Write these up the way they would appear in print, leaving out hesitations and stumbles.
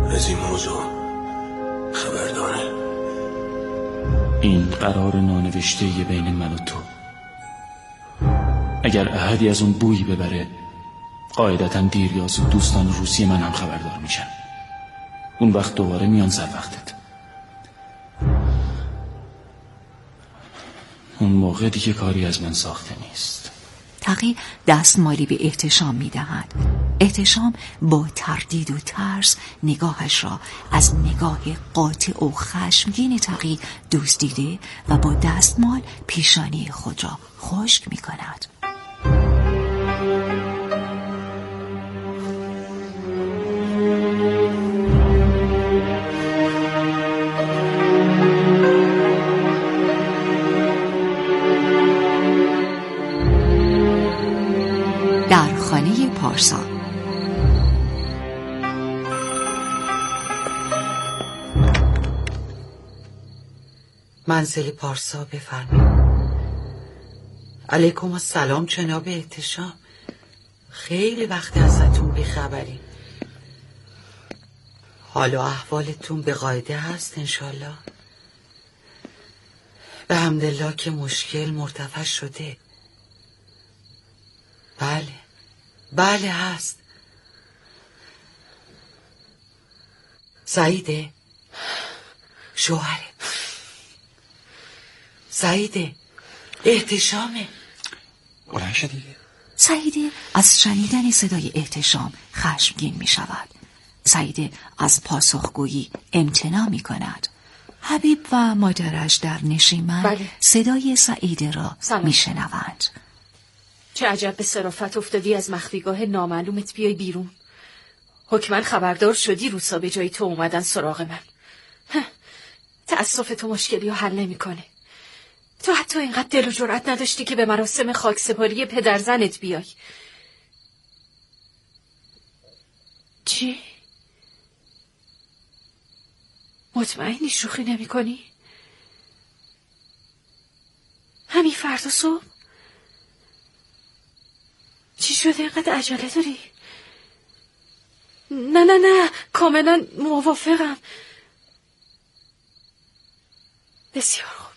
از این موضوع خبر داره؟ این قرار نانوشته بین من و تو. اگر احدی از اون بویی ببره، قاعدتاً دیر یا زود دوستان روسی من هم خبردار میشن. اون وقت دوباره میان سر وقتت. اون موقع دیگه کاری از من ساخته نیست. تقی دستمالی به احتشام میدهد. احتشام با تردید و ترس نگاهش را از نگاه قاطع و خشمگین تقی دزدیده و با دستمال پیشانی خود را خشک میکند. در خانه پارسا. منزل پارسا، بفرمایید. علیکم السلام جناب احتشام. خیلی وقت ازتون بیخبریم. حال و احوالتون به قاعده هست انشالله؟ به حمدالله که مشکل مرتفع شده. بله هست. سعیده شوهره. سعیده احتشامه. بلند شد دیگه. سعیده از شنیدن صدای احتشام خشمگین می شود. سعیده از پاسخگویی امتناع می کند. حبیب و مادرش در نشیمن صدای سعیده را می شنوند. چه عجب به صرافت افتادی از مخفیگاه نامعلومت بیای بیرون. حکماً خبردار شدی روسا به جای تو اومدن سراغ من. تأسف تو مشکلی رو حل نمی کنه. تو حتی اینقدر دل و جرأت نداشتی که به مراسم خاکسپاری پدرزنت بیای. چی؟ مطمئنی شوخی نمی کنی؟ همین فردا صبح؟ چی شده اینقدر عجله داری؟ نه کاملا موافقم. بسیار خوب.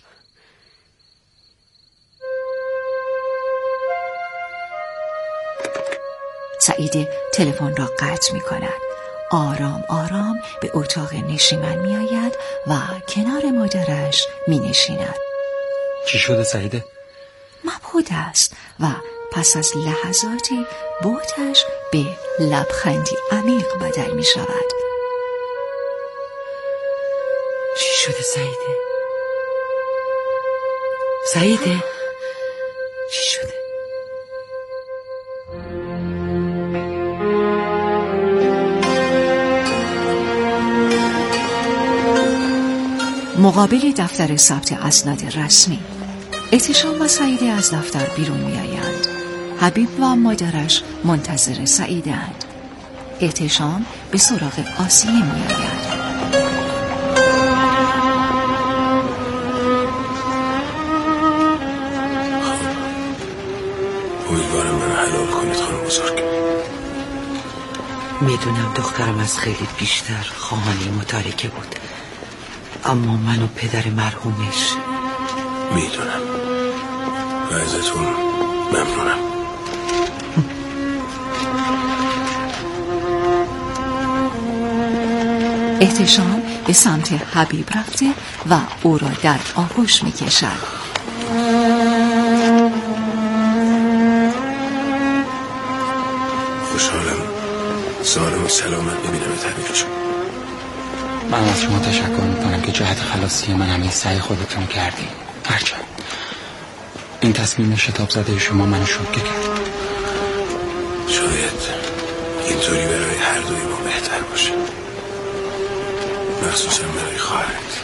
سعیده تلفن را قطع می کند. آرام آرام به اتاق نشیمن می آید و کنار مادرش می نشیند. چی شده سعیده؟ مبهوت است و پس از لحظاتی بوتش به لبخندی عمیق بدل می شود. چی شده سعیده؟ سعیده چی شده؟ مقابل دفتر ثبت اسناد رسمی. احتشام و سعیده از دفتر بیرون می آیند. حبیب و مادرش منتظر سعیده اند. احتشام به سراغ آسیه می آید. امیدوارم منو حلال کنید خانم بزرگ. میدونم دخترم از خیلی بیشتر خواهانی متارکه بود، اما من و پدر مرحومش میدونم و ازتون ممنونم. احتشام به سمت حبیب رفته و او را در آغوش می کشد. خوشحالم سالم و سلامت ببینم حبیب جون. من از شما تشکر میکنم که جهت خلاصی من همین سعی خودتون کردی. هرچند این تصمیم شتاب زده شما منو شوکه کرد. شاید اینطوری برای هر دوی ما بهتر باشه، مخصوصا برای خواهرت.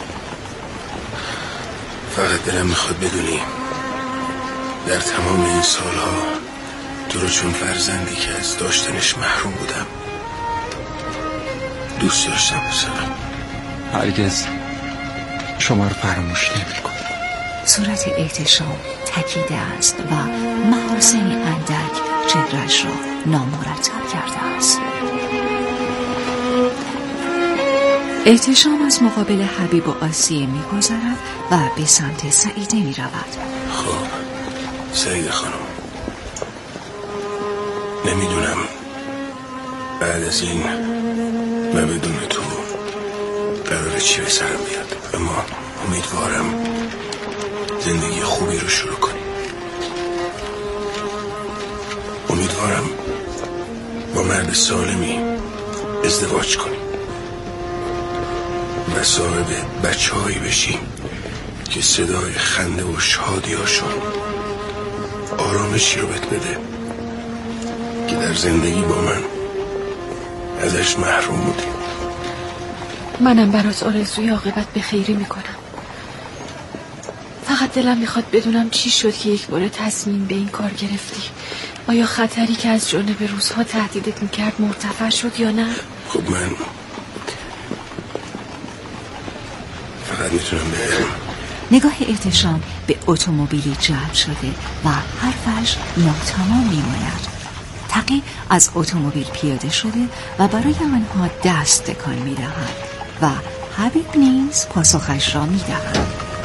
فقط دلم میخواد بدونی در تمام این سالها تو رو چون فرزندی که از داشتنش محروم بودم دوست داشتم بسنم. هرگز شما رو فراموش نمی‌کنم. صورت احتشام تکیده است و محاسنی اندک چهرش را نامرتب کرده است. احتشام از مقابل حبیب و آسیه می‌گذرد و به سمت سعیده می‌رود. خب سعیده خانم، نمیدونم بعد از این و بدون تو قراره چی به سرم بیاد، اما امیدوارم زندگی خوبی رو شروع کنیم. امیدوارم با مرد سالمی ازدواج کنیم و صاحب بچه‌هایی بشیم که صدای خنده و شادی هاشون آرامشی رو بهت بده که در زندگی با من ازش محروم بودیم. منم برات آرزوی عاقبت به خیری میکنم. فقط دلم میخواد بدونم چی شد که یک بار تصمیم به این کار گرفتی. آیا خطری که از جانب روزها تهدیدت میکرد مرتفع شد یا نه؟ خب من فقط میتونم بگم نگاه احتشام به اتومبیلی جلب شده و حرفش ناتمام میماند. تقی از اتومبیل پیاده شده و برای آنها دست تکان میدهد و حبیب نیز پاسخش را میدهد.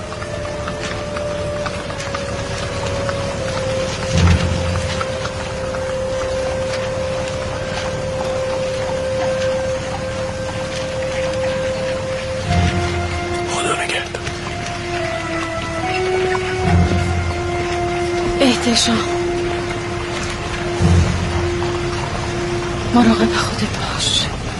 احتشام، مراقب خودت باش.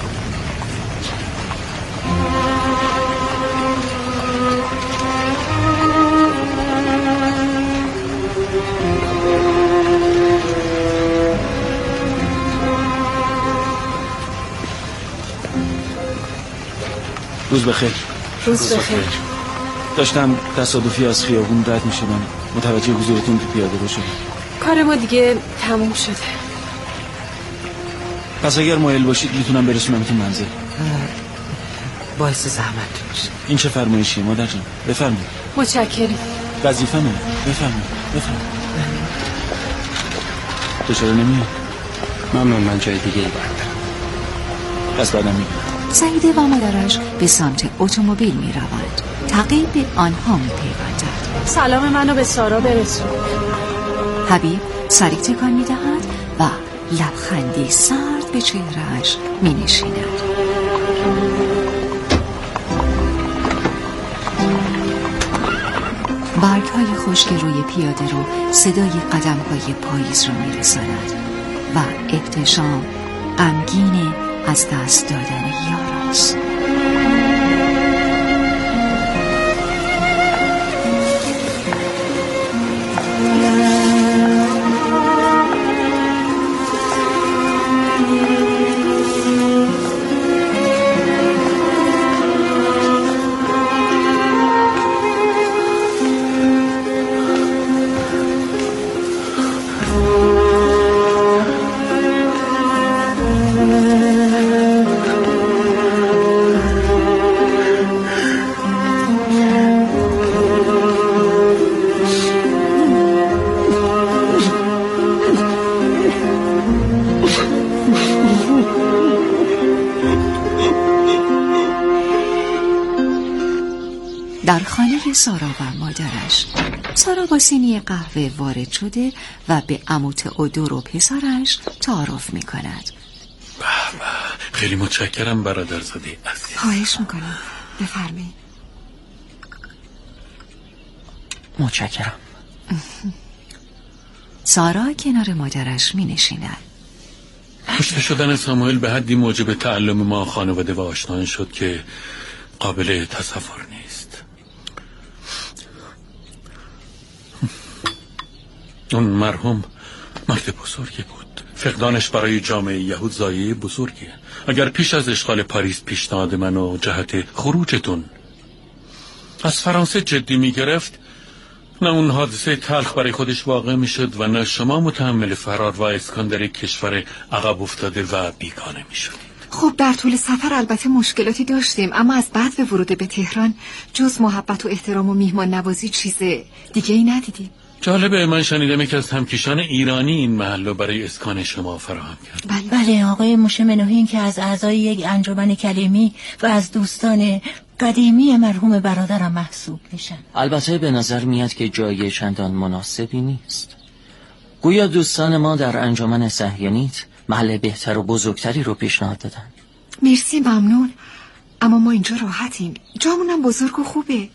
روز بخیر. روز بخیر. داشتم تصادفی از خیابون رد می شدم، متوجه حضورتون تو پیاده رو شدم. کار ما دیگه تموم شده. پس اگر مایل باشید میتونم برسونمتون منزل. باعث زحمتتون میشه. این چه فرمایشیه مادر جان؟ بفرمایید. متشکرم. وظیفه‌مه. بفرمایید. تو چرا نمیای؟ ممنون، من جای دیگه ای بردم. پس بعدم میگم. سعیده و مادرش به سمت اتومبیل می روند. تقی به آنها می پیوندد. سلام منو به سارا برسون. حبیب سری تکان می دهد و لبخندی سرد به چهرهش می نشیند. برگ های خشک روی پیاده رو صدای قدم های پاییز رو می رساند و احتشام غمگین از دست دادن یاراست. در خانه سارا و مادرش، سارا با سینی قهوه وارد شده و به عمو تئودور و پسرش تعارف می کند. خیلی متشکرم برادرزاده عزیز. خواهش میکنم، بفرمایید. متشکرم. سارا کنار مادرش می نشیند. کشته شدن ساموئل به حدی موجب تعلم ما خانواده و آشنایان شد که قابل تصور نیست. اون مرحوم مرد بزرگی بود. فقدانش برای جامعه یهود ضایعه بزرگیه. اگر پیش از اشغال پاریس پیشنهاد منو جهت خروجتون از فرانسه جدی میگرفت، نه اون حادثه تلخ برای خودش واقع میشد و نه شما متحمل فرار و اسکاندر کشور عقب افتاده و بیگانه میشدید. خب در طول سفر البته مشکلاتی داشتیم، اما از بعد به ورود به تهران جز محبت و احترام و میهمان نوازی چیز دیگه ای ندیدیم. جالبه، من شنیدم یکی از همکیشان ایرانی این محل رو برای اسکان شما فراهم کرد. بله آقای موشه منوهین که از اعضای یک انجمن کلیمی و از دوستان قدیمی مرحوم برادرم محسوب میشن. البته به نظر میاد که جای چندان مناسبی نیست. گویا دوستان ما در انجمن صهیونیت محل بهتر و بزرگتری رو پیشنهاد دادن. مرسی، ممنون، اما ما اینجا راحتیم، جامونم بزرگ و خوبه.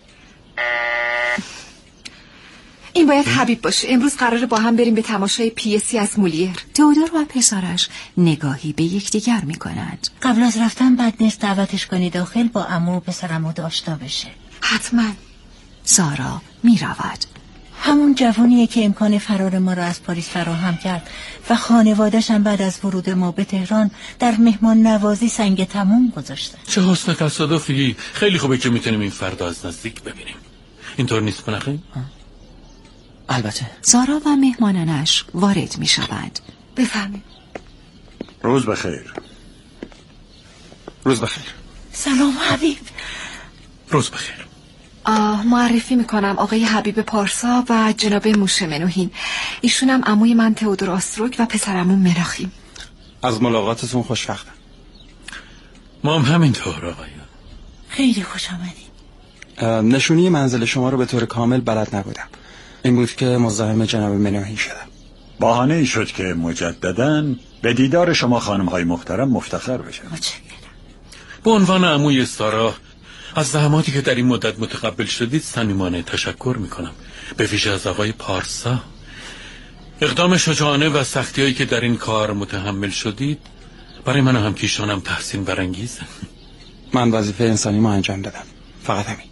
این باید حبیب باشه. امروز قراره با هم بریم به تماشای پیسی از مولیر. تئودور و پسرش نگاهی به یکدیگر میکنند. قبل از رفتن بد نیست دعوتش کنی داخل با عمو و پسرمو داشته بشه. حتما. سارا میرود. همون جوانیه که امکان فرار ما را از پاریس فراهم کرد و خانواده‌ش هم بعد از ورود ما به تهران در مهمان نوازی سنگ تموم گذاشتن. چه حسن تصادفی. خیلی خوبه که میتونیم این فردا از نزدیک ببینیم. اینطور نیست بنخیم؟ البته. سارا و مهمانانش وارد میشوند. بفرمایید. روز بخیر. روز بخیر. سلام حبیب. روز بخیر. معرفی میکنم آقای حبیب پارسا و جناب موشه منوهین. ایشونم عموی من تئودور آستروک و پسرمون مراخیم. از ملاقاتتون خوشوقتم. ما هم همینطور آقایان. خیلی خوش آمدید. نشونی منزل شما رو به طور کامل بلد نبودم. این بود که مزاحم جناب منوهین شدم. بهانه ای شد که مجدداً به دیدار شما خانم‌های محترم مفتخر بشم. به عنوان عموی سارا از زحماتی که در این مدت متقبل شدید صمیمانه تشکر میکنم، به ویژه از آقای پارسا. اقدام شجاعانه و سختی‌هایی که در این کار متحمل شدید برای من و همکیشانم تحسین برانگیزه. من وظیفه انسانی ما انجام دادم، فقط همین.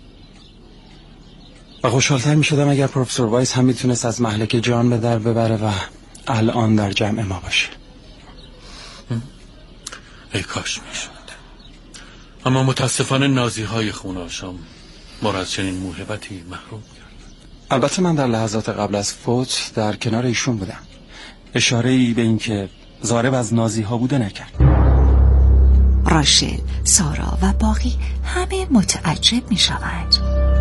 و خوشحال‌تر می‌شدم اگر پروفسور وایس هم میتونست از مهلک جان به در ببره و الان در جمع ما باشه. ای کاش میشد. اما متاسفانه نازی‌های خوناشام ما را از چنین موهبتی محروم کرد. البته من در لحظات قبل از فوت در کنار ایشون بودم. اشاره‌ای به این که ضارب از نازی‌ها بوده نکرد. راشل، سارا و باقی همه متعجب میشوند.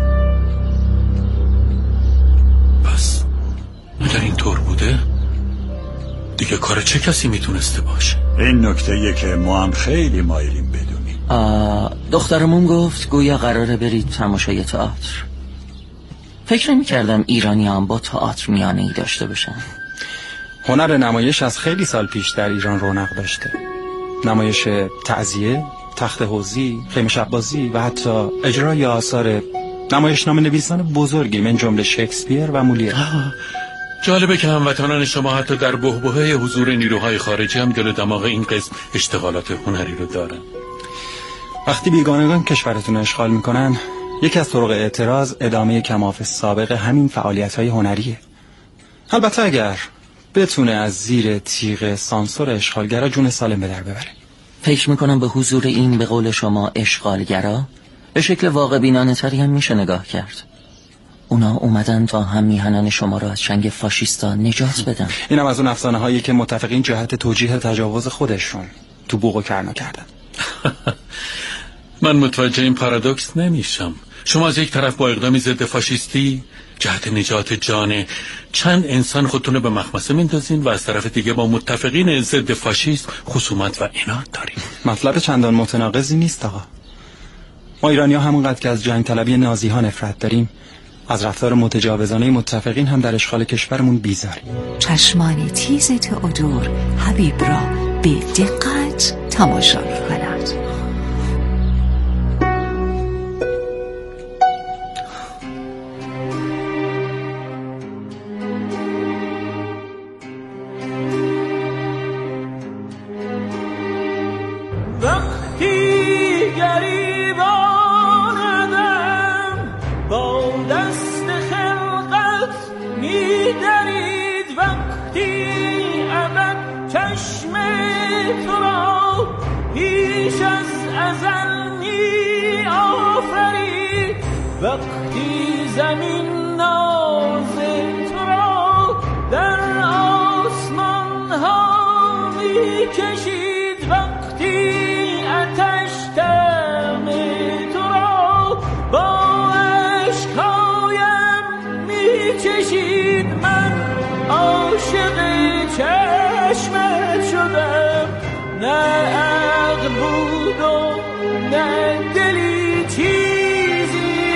پس اگر این طور بوده دیگه کار چه کسی میتونسته باشه؟ این نکته‌ایه که ما هم خیلی مایلیم بدونیم. دخترمون گفت گویا قراره برید تماشای تئاتر. فکر نمی‌کردم ایرانی هم با تئاتر میانه‌ای داشته باشن. هنر نمایش از خیلی سال پیش در ایران رونق داشته. نمایش تعزیه، تخت حوضی، خیمه شب‌بازی و حتی اجرای آثار نمایشنامه نویسان بزرگی من جمله شکسپیر و مولیر. جالبه که هموطنان شما حتی در بحبوحه حضور نیروهای خارجی هم دل و دماغ این قسم اشتغالات هنری رو دارن. وقتی بیگانگان کشورتون رو اشغال میکنن، یکی از طرق اعتراض ادامه کماف سابق همین فعالیت‌های هنریه. البته اگر بتونه از زیر تیغ سانسور اشغالگرا جون سالم به در ببره. فکر میکنم به حضور این به قول شما اشغالگرا به شکل واقع بینانه تری هم میشه نگاه کرد. اونا اومدن تا هم میهنان شما را از چنگ فاشیستا نجات بدن. اینم از اون افسانه هایی که متفقین جهت توجیه تجاوز خودشون تو بوق و کرنا کردن. من متوجه این پارادوکس نمیشم. شما از یک طرف با اقدامی ضد فاشیستی جهت نجات جان چند انسان خودتون به مخمسه میندازین و از طرف دیگه با متفقین ضد فاشیست خصومت و عناد دارین. مطلب چندان متناقضی نیست آقا. ما ایرانی‌ها همونقدر که از جنگ طلبی نازی‌ها نفرت داریم، از رفتار متجاوزانه متفقین هم در اشغال کشورمون بیزاریم. چشمان تیز تئودور حبیب را به دقت تماشا می‌کند. وقتی زمین ناز تو را در آسمان ها می کشید، وقتی آتش دم تو را با عشقهایم می کشید، بود و نه دلی چیزی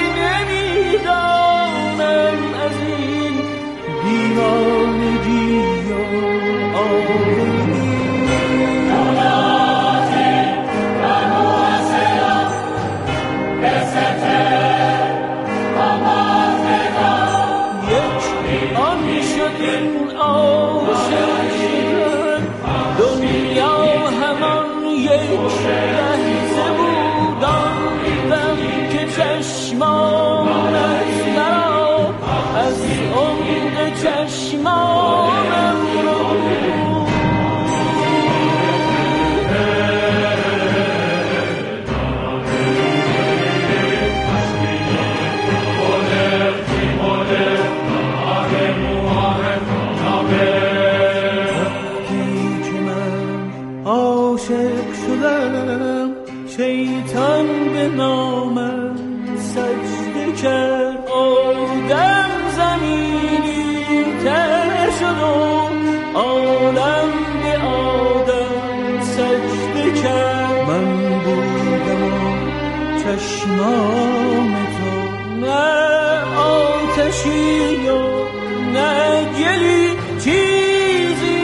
نمیدانم از این دیوانگی و آوری شیطان به نامم سجده کرد آدم زمینی تر شد و عالم به آدم سجده کرد من بودم و چشمان تو نه آتشی و نه گلی چیزی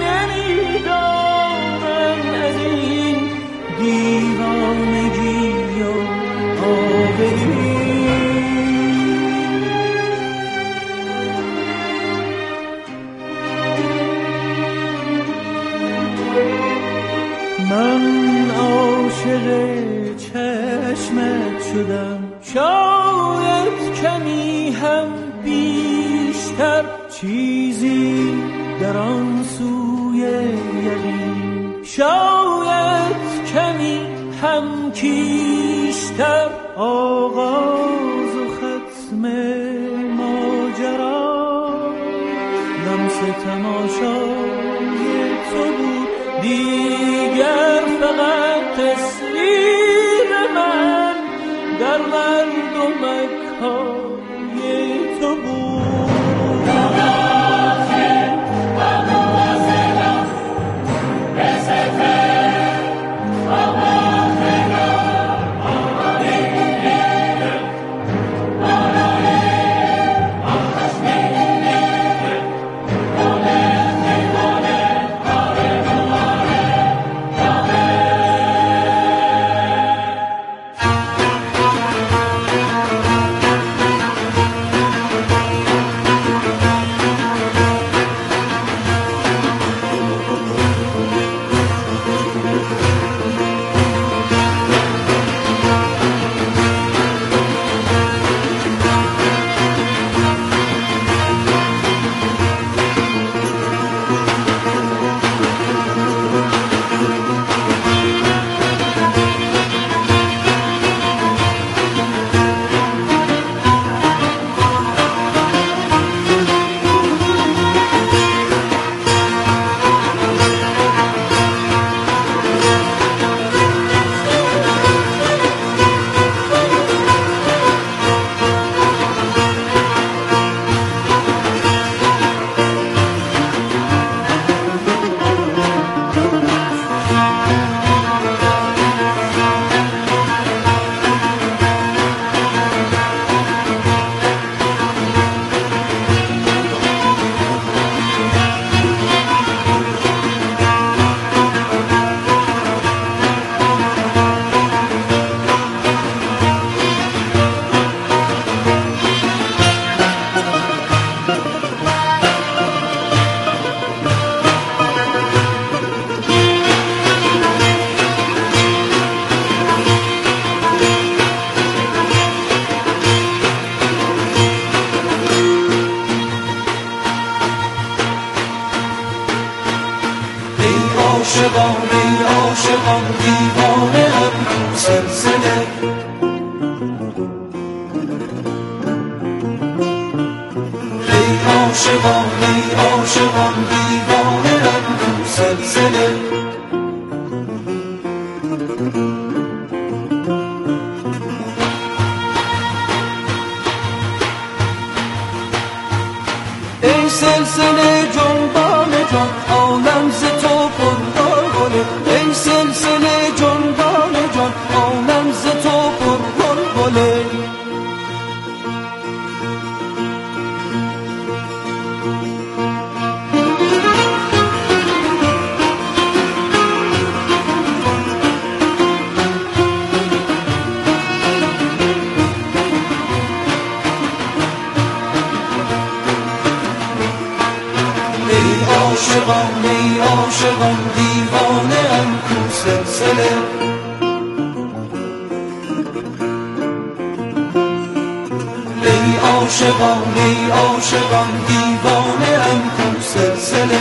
نمیدانم از این دیوانگی و آوری من عاشق چشمت شدم شاید کمی هم بیشتر چیزی در آن سوی یقین شاید کمی هم کیشتر آغاز و ختم ماجرا لمس تماشای تو بود دیگر فقط تصویر من در مردمک‌های تو بود عاشقان دیوانه هم تو سلسله ای عاشقان دیوانه هم تو سلسله ای سلسله جنبان جان عالم ز تو پرگاله ای سلسله جنبان عاشقان دیوانه ام کو سلسله ای عاشقان دیوانه ام کو سلسله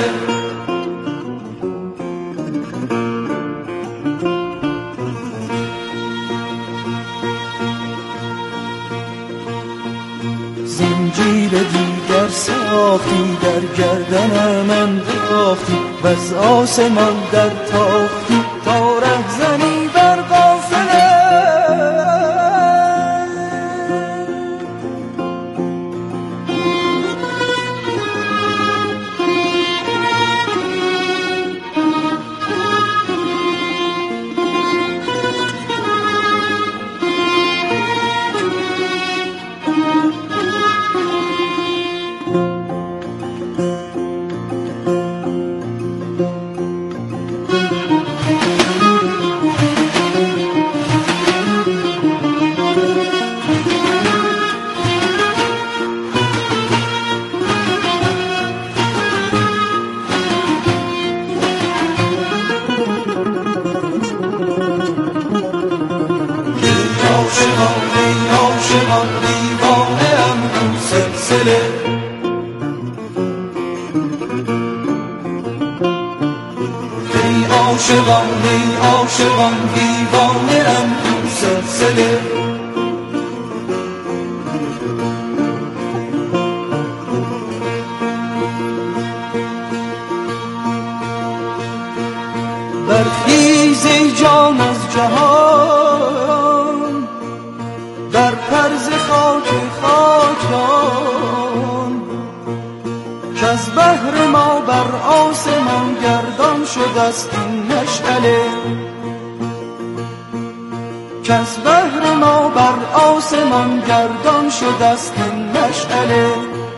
زنجیر دیگر ساختی در گردنم انداختی و از آسمان در تاختی تا رهزنی بر قافله عاشقان دیوانه ام کو سلسله ای عاشقان دیوانه ام کو سلسله برخیز ای جان از جهان در پرز خاک خاکان که از بحر ما بر آسمان گردان شده است این مشعله که از بحر ما بر آسمان گردان شده است این مشعله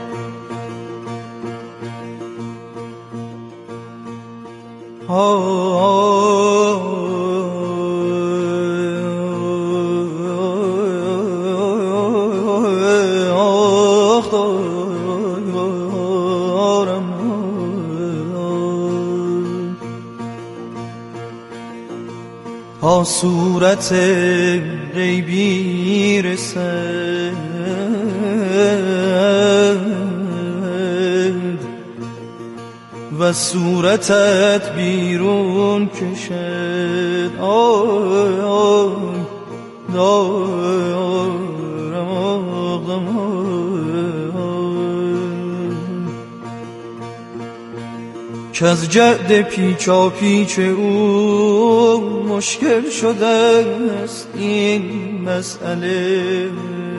تا صورت غیبی رسد و صورتت بیرون کشد که از جعد پیچا پیچ او مشکل شده است این مسئله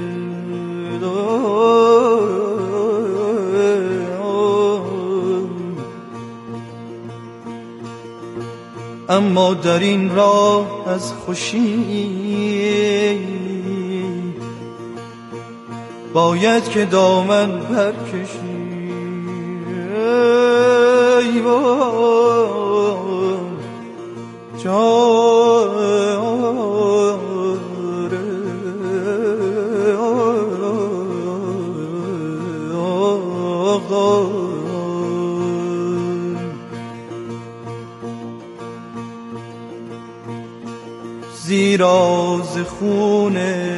اما در این راه از خوشی باید که دامن برکشی ای زیرا ز خون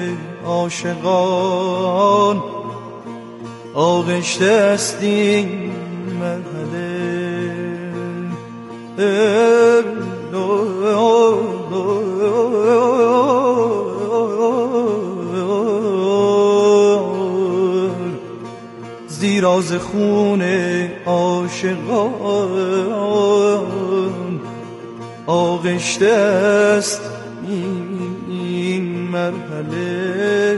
عاشقان آغشته است این مرحله زیرا ز خون عاشقان آغشته است این مرحله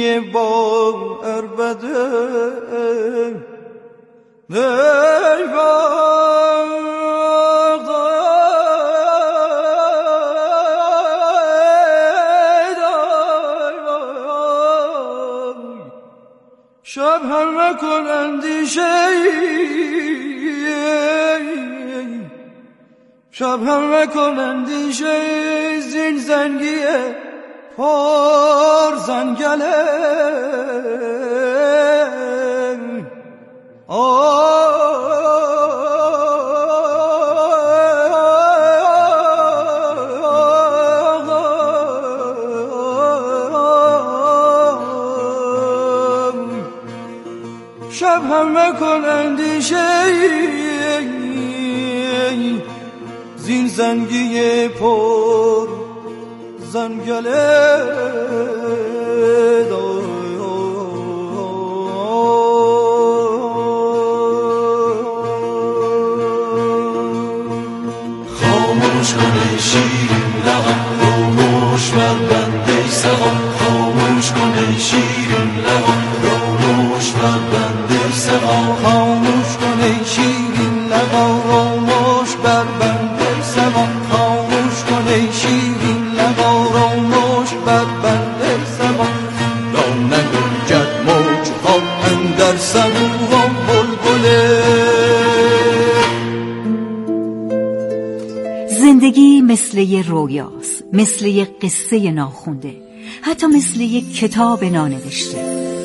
زندگی با عربده شب هم نکن اندیشه شب هم نکن اندیشه زین زنگیه پر زنگله شب هم نکن اندیشه زین زنگی پر زنگله خاموش کن شیرین لبم روموش بر بنده سقام خاموش کن شیرین لبم روموش بر بنده سقام خاموش کن شیرین لبم روموش بر بنده سقام خاموش کن شیرین لبم روموش بر بنده سقام لا نگنجد موج ها اندر صبوح بلبله. زندگی مثل یه رویاست، مثل یه قصه ناخونده، حتی مثل یه کتاب نانوشته.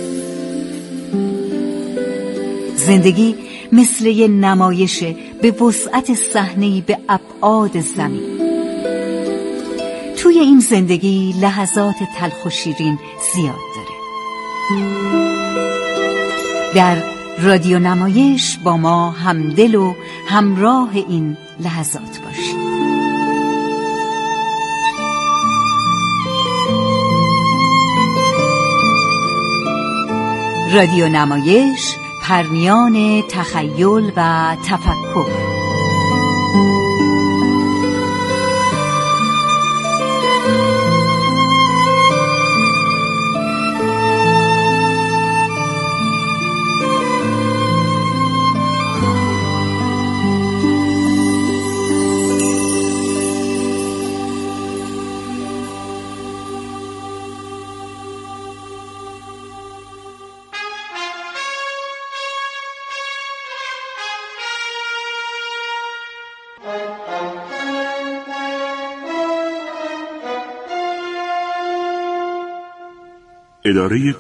زندگی مثل یه نمایش به وسعت صحنه‌ای به ابعاد زمین. توی این زندگی لحظات تلخ و شیرین زیاد داره. در رادیو نمایش با ما همدل و همراه این لحظات باشید. رادیو نمایش، پرمیان تخیل و تفکر. اداره